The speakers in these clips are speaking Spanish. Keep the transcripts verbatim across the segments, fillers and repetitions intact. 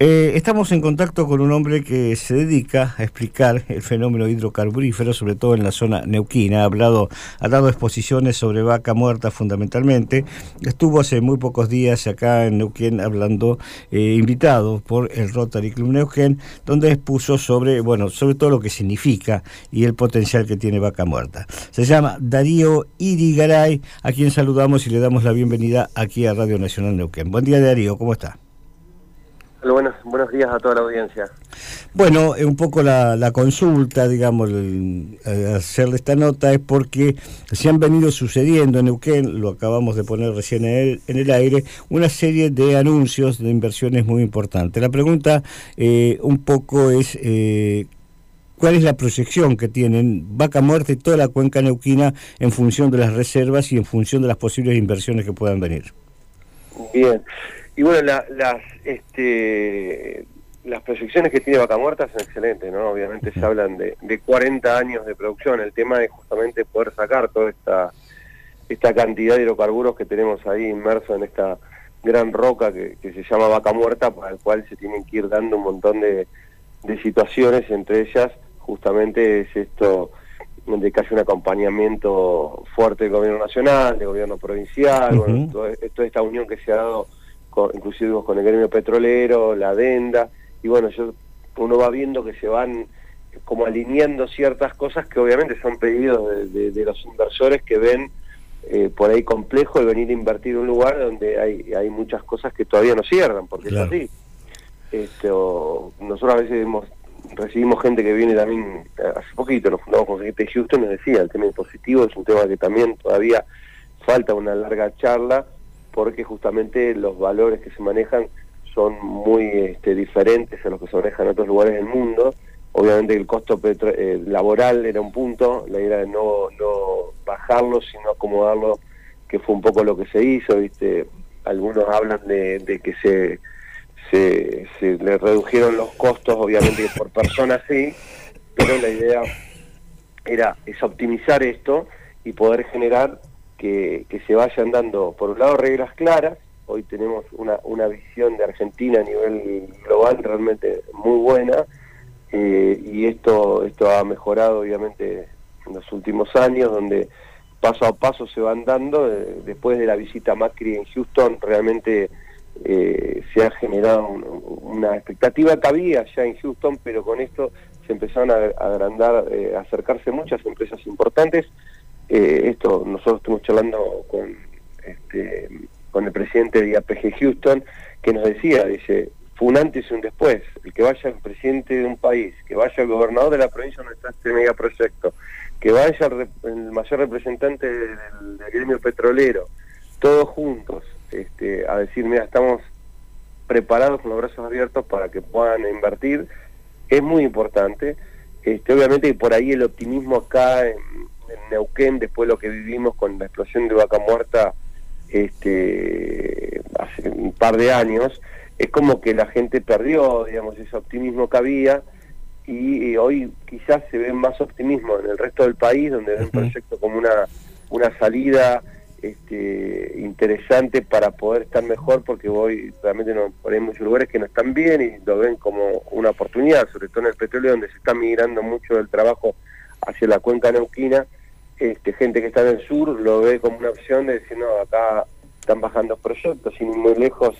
Eh, estamos en contacto con un hombre que se dedica a explicar el fenómeno hidrocarburífero, sobre todo en la zona neuquina. Ha hablado, ha dado exposiciones sobre vaca muerta fundamentalmente. Estuvo hace muy pocos días acá en Neuquén hablando, eh, invitado por el Rotary Club Neuquén, donde expuso sobre, bueno, sobre todo lo que significa y el potencial que tiene vaca muerta. Se llama Darío Irigaray, a quien saludamos y le damos la bienvenida aquí a Radio Nacional Neuquén. Buen día, Darío, ¿cómo está? Buenos, buenos días a toda la audiencia. Bueno, un poco la, la consulta, digamos, el, el hacerle esta nota es porque se han venido sucediendo en Neuquén, lo acabamos de poner recién en el, en el aire, una serie de anuncios de inversiones muy importantes. La pregunta eh, un poco es, eh, ¿cuál es la proyección que tienen Vaca Muerta y toda la cuenca neuquina en función de las reservas y en función de las posibles inversiones que puedan venir? Bien. Y bueno, la, las este, las proyecciones que tiene Vaca Muerta son excelentes, ¿no? Obviamente se hablan de, de cuarenta años de producción. El tema es justamente poder sacar toda esta esta cantidad de hidrocarburos que tenemos ahí inmersos en esta gran roca que, que se llama Vaca Muerta, para el cual se tienen que ir dando un montón de, de situaciones, entre ellas justamente es esto de que haya un acompañamiento fuerte del gobierno nacional, del gobierno provincial, uh-huh. bueno, todo, toda esta unión que se ha dado Con, inclusive con el gremio petrolero, la adenda, y bueno, yo, uno va viendo que se van como alineando ciertas cosas que obviamente son pedidos de, de, de los inversores que ven eh, por ahí complejo el venir a invertir en un lugar donde hay, hay muchas cosas que todavía no cierran, porque claro. Es así. Este, o, nosotros a veces hemos, recibimos gente que viene también, hace poquito nos fundamos con gente de Houston, nos decía, el tema impositivo es un tema que también todavía falta una larga charla, porque justamente los valores que se manejan son muy este, diferentes a los que se manejan en otros lugares del mundo. Obviamente el costo petro eh, laboral era un punto, la idea de no, no bajarlo, sino acomodarlo, que fue un poco lo que se hizo, ¿viste? Algunos hablan de, de que se, se, se le redujeron los costos, obviamente por persona sí, pero la idea era es optimizar esto y poder generar Que, que se vayan dando, por un lado, reglas claras. Hoy tenemos una, una visión de Argentina a nivel global realmente muy buena, eh, y esto esto ha mejorado obviamente en los últimos años, donde paso a paso se van dando. Eh, después de la visita Macri en Houston, realmente eh, se ha generado un, una expectativa que había ya en Houston, pero con esto se empezaron a, a agrandar, eh, a acercarse muchas empresas importantes. Eh, esto nosotros estuvimos charlando con este con el presidente de I A P G Houston, que nos decía, dice, fue un antes y un después. El que vaya el presidente de un país, que vaya el gobernador de la provincia donde está este megaproyecto, que vaya el, el mayor representante del, del gremio petrolero, todos juntos, este, a decir, mira, estamos preparados con los brazos abiertos para que puedan invertir, es muy importante. Este, obviamente que por ahí el optimismo acá en en Neuquén, después de lo que vivimos con la explosión de Vaca Muerta este, hace un par de años, es como que la gente perdió, digamos, ese optimismo que había, y, y hoy quizás se ve más optimismo en el resto del país, donde ven un proyecto como una, una salida este, interesante para poder estar mejor, porque hoy realmente no, por ahí hay muchos lugares que no están bien y lo ven como una oportunidad, sobre todo en el petróleo, donde se está migrando mucho del trabajo hacia la cuenca neuquina. Este, gente que está en el sur lo ve como una opción de decir, no, acá están bajando proyectos, sin ir muy lejos,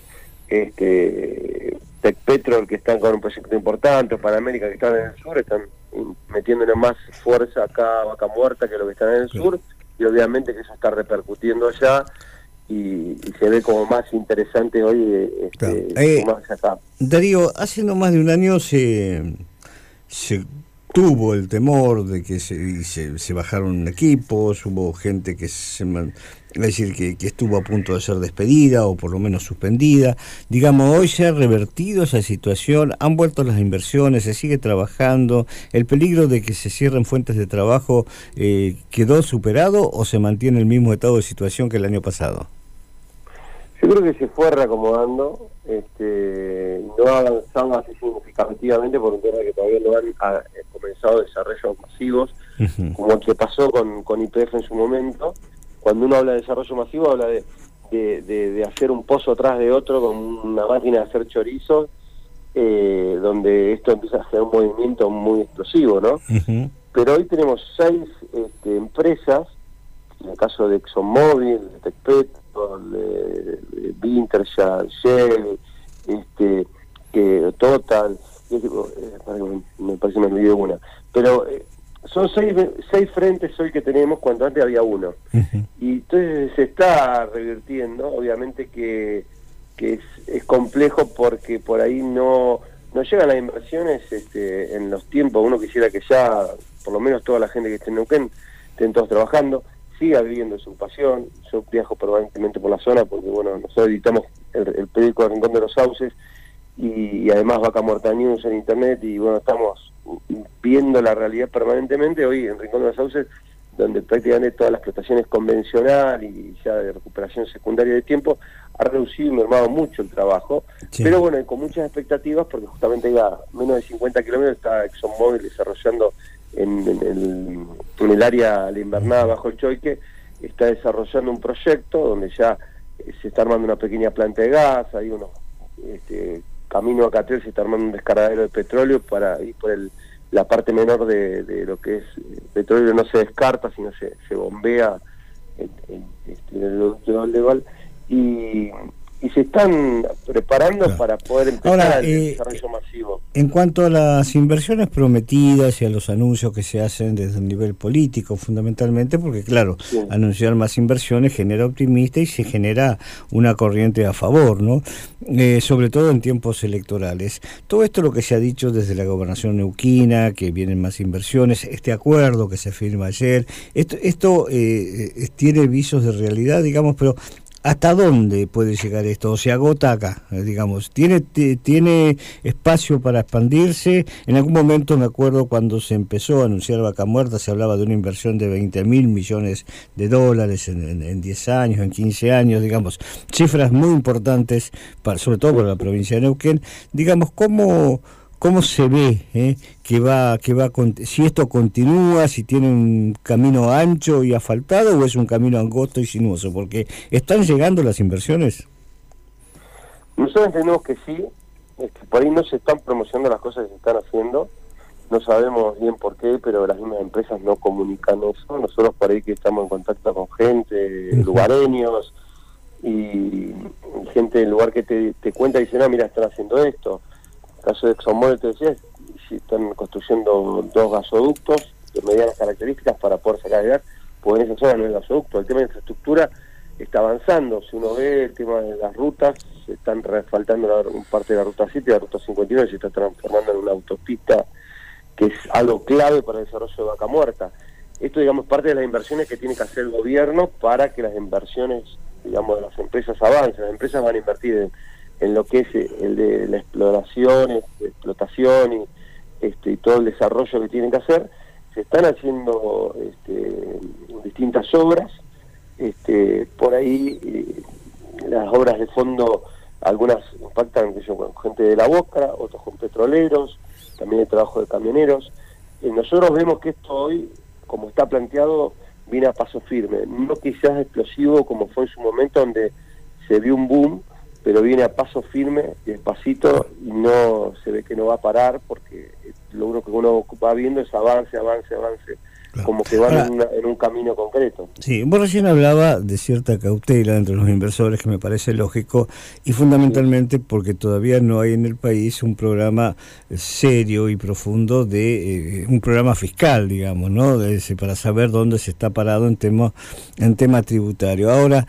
este, Tecpetrol, que están con un proyecto importante, Panamérica, que están en el sur, están metiéndole más fuerza acá a Vaca Muerta que lo que están en el sí. sur, y obviamente que eso está repercutiendo allá, y, y se ve como más interesante hoy, este, claro. eh, más acá. Darío, hace no más de un año se... se... tuvo el temor de que se, se, se bajaron equipos, hubo gente que se, es decir, que, que estuvo a punto de ser despedida o por lo menos suspendida. Digamos, hoy se ha revertido esa situación, han vuelto las inversiones, se sigue trabajando, el peligro de que se cierren fuentes de trabajo eh, ¿quedó superado o se mantiene el mismo estado de situación que el año pasado? Yo creo que se fue reacomodando, este, no ha avanzado así significativamente por un tema que todavía no han a, eh, comenzado desarrollos masivos, uh-huh. como el que pasó con, con Y P F en su momento. Cuando uno habla de desarrollo masivo, habla de, de, de, de hacer un pozo atrás de otro con una máquina de hacer chorizos, eh, donde esto empieza a generar un movimiento muy explosivo, ¿no? Uh-huh. Pero hoy tenemos seis este, empresas, en el caso de ExxonMobil, de TechPetrol, de, de Wintershall, Shell, este, que Total, que, eh, me parece que me olvidé una, pero eh, son seis, seis frentes hoy que tenemos cuando antes había uno. Uh-huh. Y entonces se está revirtiendo, obviamente que, que es, es complejo porque por ahí no, no llegan las inversiones este, en los tiempos. Uno quisiera que ya, por lo menos toda la gente que esté en Neuquén, estén todos trabajando, siga viviendo su pasión. Yo viajo permanentemente por la zona porque, bueno, nosotros editamos el, el periódico de Rincón de los Sauces y, y además Vaca Muerta News en internet, y bueno, estamos viendo la realidad permanentemente. Hoy en Rincón de los Sauces, donde prácticamente toda la explotación es convencional y ya de recuperación secundaria de tiempo, ha reducido y mermado mucho el trabajo, sí. Pero bueno, con muchas expectativas, porque justamente ya a menos de cincuenta kilómetros está ExxonMobil desarrollando en, en, el, en el área de invernada bajo el Choique, está desarrollando un proyecto donde ya eh, se está armando una pequeña planta de gas, hay unos este, camino a Catriel, se está armando un descargadero de petróleo para ir por el, la parte menor de, de lo que es el petróleo, no se descarta, sino se, se bombea en, en, este, en el ducto legal, y, y se están preparando claro. para poder empezar Ahora, el eh, desarrollo masivo. En cuanto a las inversiones prometidas y a los anuncios que se hacen desde el nivel político, fundamentalmente, porque claro, sí. anunciar más inversiones genera optimista y se genera una corriente a favor, ¿no? Eh, sobre todo en tiempos electorales. Todo esto lo que se ha dicho desde la gobernación neuquina, que vienen más inversiones, este acuerdo que se firma ayer, esto, esto eh, tiene visos de realidad, digamos, pero ¿hasta dónde puede llegar esto? ¿O se agota acá, digamos? ¿Tiene, t- ¿Tiene espacio para expandirse? En algún momento me acuerdo cuando se empezó a anunciar Vaca Muerta, se hablaba de una inversión de veinte mil millones de dólares en, en, en diez años, en quince años, digamos, cifras muy importantes, para, sobre todo para la provincia de Neuquén. Digamos, ¿cómo... ¿Cómo se ve eh, que va, que va, si esto continúa, si tiene un camino ancho y asfaltado o es un camino angosto y sinuoso? Porque ¿están llegando las inversiones? Nosotros entendemos que sí, es que por ahí no se están promocionando las cosas que se están haciendo, no sabemos bien por qué, pero las mismas empresas no comunican eso. Nosotros por ahí que estamos en contacto con gente, uh-huh. lugareños, y gente del lugar que te, te cuenta y dice, no, mira, están haciendo esto. En el caso de ExxonMobil, te decía, si están construyendo dos gasoductos de medianas características para poder sacar el gas, pues en esa zona no hay gasoducto. El tema de infraestructura está avanzando. Si uno ve el tema de las rutas, se están refaltando la, parte de la ruta siete, la ruta cincuenta y nueve se está transformando en una autopista, que es algo clave para el desarrollo de Vaca Muerta. Esto, digamos, parte de las inversiones que tiene que hacer el gobierno para que las inversiones, digamos, de las empresas avancen. Las empresas van a invertir en en lo que es el de la exploración, explotación y, este, y todo el desarrollo que tienen que hacer. Se están haciendo este, distintas obras, este, por ahí eh, las obras de fondo, algunas impactan yo, con gente de la Boca, otros con petroleros, también el trabajo de camioneros. Eh, nosotros vemos que esto hoy, como está planteado, viene a paso firme, no quizás explosivo como fue en su momento, donde se vio un boom, pero viene a paso firme, despacito, y no se ve que no va a parar, porque lo único que uno va viendo es avance, avance, avance, claro. Como que van Ahora, en, una, en un camino concreto. Sí, vos recién hablaba de cierta cautela entre los inversores, que me parece lógico, y fundamentalmente sí. porque todavía no hay en el país un programa serio y profundo de eh, un programa fiscal, digamos, ¿no? De ese, para saber dónde se está parado en tema, en tema tributario. Ahora,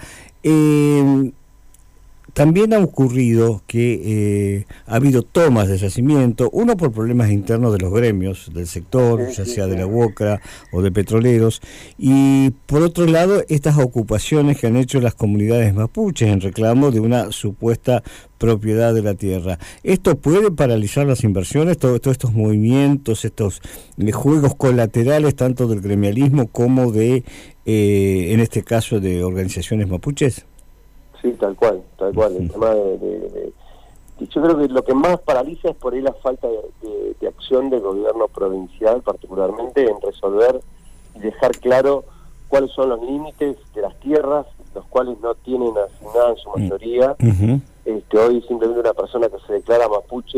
eh, también ha ocurrido que eh, ha habido tomas de yacimiento, uno por problemas internos de los gremios del sector, ya sea de la UOCRA o de petroleros, y por otro lado estas ocupaciones que han hecho las comunidades mapuches en reclamo de una supuesta propiedad de la tierra. ¿Esto puede paralizar las inversiones, todos todo estos movimientos, estos eh, juegos colaterales tanto del gremialismo como de, eh, en este caso, de organizaciones mapuches? Sí, tal cual, tal cual. El tema de, de, de, de, yo creo que lo que más paraliza es por ahí la falta de, de, de acción del gobierno provincial, particularmente en resolver y dejar claro cuáles son los límites de las tierras, los cuales no tienen asignada en su mayoría, uh-huh. Este, hoy simplemente una persona que se declara mapuche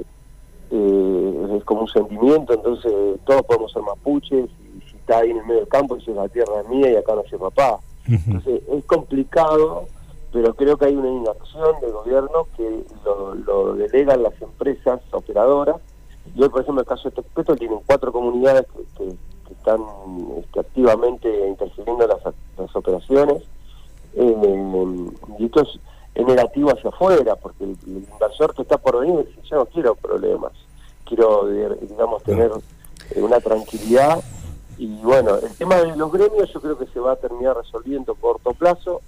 eh, es como un sentimiento, entonces todos podemos ser mapuches, y si está ahí en el medio del campo dice la tierra es mía y acá nació papá. Entonces es complicado, pero creo que hay una inacción del gobierno que lo, lo delegan las empresas operadoras. Y hoy, por ejemplo, el caso de Tecpeto tienen cuatro comunidades que, que, que están este, activamente interfiriendo en las, las operaciones, eh, y esto es, es negativo hacia afuera, porque el, el inversor que está por venir dice, yo no quiero problemas, quiero, digamos, tener eh, una tranquilidad. Y bueno, el tema de los gremios yo creo que se va a terminar resolviendo a corto plazo.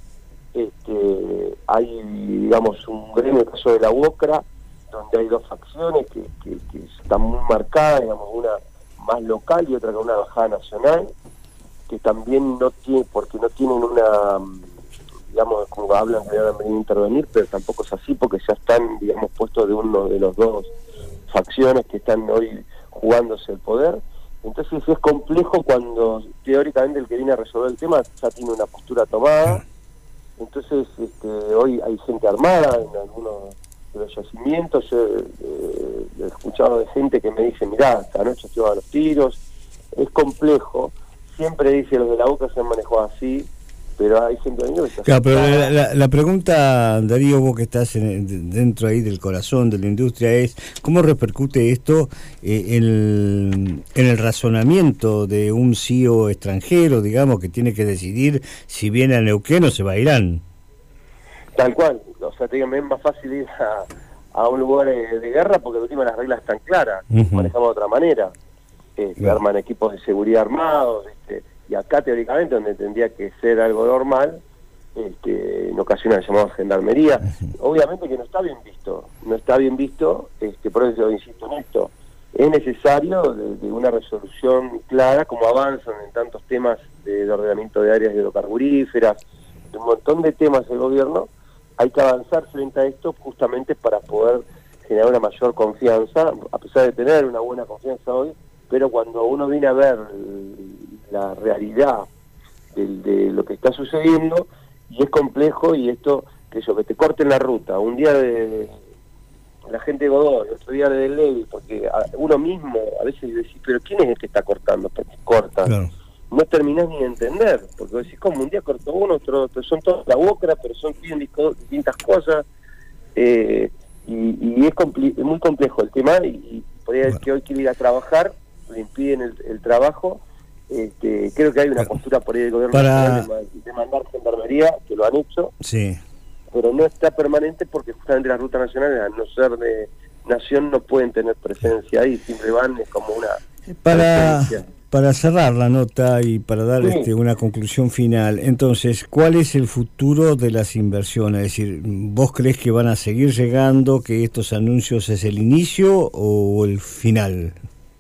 Este, hay, digamos, un gremio, el caso de la UOCRA, donde hay dos facciones que, que, que están muy marcadas, digamos, una más local y otra con una bajada nacional, que también no tiene, porque no tienen una, digamos, como hablan que van a venir a intervenir, pero tampoco es así, porque ya están, digamos, puestos de uno de los dos facciones que están hoy jugándose el poder. Entonces es complejo cuando teóricamente el que viene a resolver el tema ya tiene una postura tomada. Entonces este, hoy hay gente armada en algunos de los yacimientos. Yo eh, he escuchado de gente que me dice, mirá, esta noche se van los tiros. Es complejo, siempre dice los de la boca se han manejado así, pero hay gente que no se claro, pero la, la, la pregunta, Darío, vos que estás en, dentro ahí del corazón de la industria, es ¿cómo repercute esto eh, en, en el razonamiento de un C E O extranjero, digamos, que tiene que decidir si viene a Neuquén o se va a Irán? Tal cual, o sea, te digo, es más fácil ir a, a un lugar de, de guerra porque de última las reglas están claras, uh-huh. manejamos de otra manera, eh, se arman equipos de seguridad armados, este, y acá teóricamente donde tendría que ser algo normal, este, en ocasiones llamamos gendarmería, obviamente que no está bien visto, no está bien visto, este, por eso yo insisto en esto, es necesario de, de una resolución clara, como avanzan en tantos temas de, de ordenamiento de áreas hidrocarburíferas, de un montón de temas del gobierno, hay que avanzar frente a esto justamente para poder generar una mayor confianza, a pesar de tener una buena confianza hoy, pero cuando uno viene a ver la realidad de, de lo que está sucediendo, y es complejo, y esto, que yo, que te corten la ruta, un día de la gente de Godoy, otro día de Ley, porque a, uno mismo a veces decís, pero ¿quién es el que está cortando? ¿Por qué corta? Claro. No terminás ni de entender, porque decís, como un día cortó uno, otro, otro son todos la UOCRA, pero son distintas cosas, eh, y, y es, es muy complejo el tema, y, y podría decir bueno. que hoy quiere ir a trabajar, le impiden el, el trabajo. Este, creo que hay una postura por ahí del gobierno Para... de, de mandar gendarmería, que lo han hecho, sí. pero no está permanente porque justamente las rutas nacionales, al no ser de nación, no pueden tener presencia ahí, siempre van, es como una para para cerrar la nota y para dar sí. este, una conclusión final. Entonces, ¿cuál es el futuro de las inversiones? Es decir, ¿vos crees que van a seguir llegando, que estos anuncios es el inicio o el final?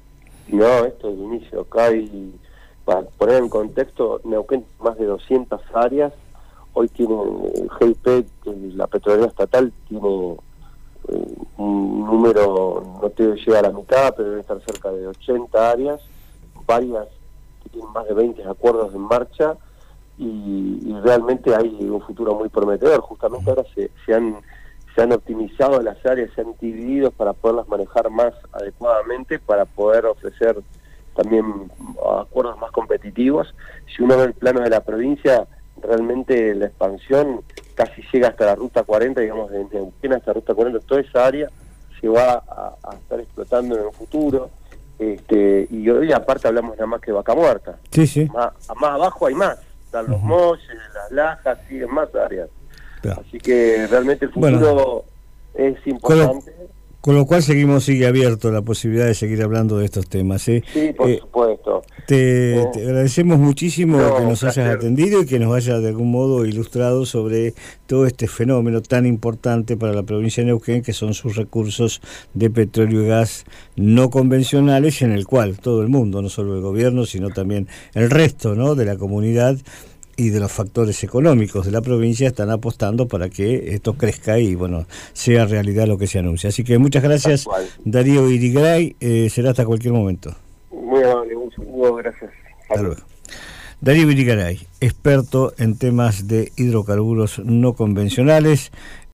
No, esto es el inicio. Acá hay, para poner en contexto, Neuquén más de doscientas áreas. Hoy tiene el G I P, la petrolera estatal, tiene eh, un número, no te llega a la mitad, pero debe estar cerca de ochenta áreas, varias que tienen más de veinte acuerdos en marcha, y, y realmente hay un futuro muy prometedor. Justamente ahora se, se han se han optimizado las áreas, se han dividido para poderlas manejar más adecuadamente, para poder ofrecer también acuerdos más competitivos. Si uno ve el plano de la provincia, realmente la expansión casi llega hasta la ruta cuarenta, digamos, de Neuquén hasta la ruta cuarenta, toda esa área se va a, a estar explotando en el futuro. Este, y hoy aparte hablamos nada más que Vaca Muerta. Sí, sí. Más, más abajo hay más, están los uh-huh. Molles, las Lajas, siguen más áreas. Claro. Así que realmente el futuro bueno, es importante. Con lo, con lo cual seguimos, sigue abierto la posibilidad de seguir hablando de estos temas. ¿eh? Sí, por eh, supuesto. Te, eh, te agradecemos muchísimo no, que nos hayas placer. atendido y que nos hayas de algún modo ilustrado sobre todo este fenómeno tan importante para la provincia de Neuquén, que son sus recursos de petróleo y gas no convencionales, en el cual todo el mundo, no solo el gobierno, sino también el resto, ¿no?, de la comunidad y de los factores económicos de la provincia están apostando para que esto crezca y bueno, sea realidad lo que se anuncia. Así que muchas gracias, Darío Irigaray, eh, será hasta cualquier momento. Muy amable, un saludo, gracias. Hasta luego. Darío Irigaray, experto en temas de hidrocarburos no convencionales.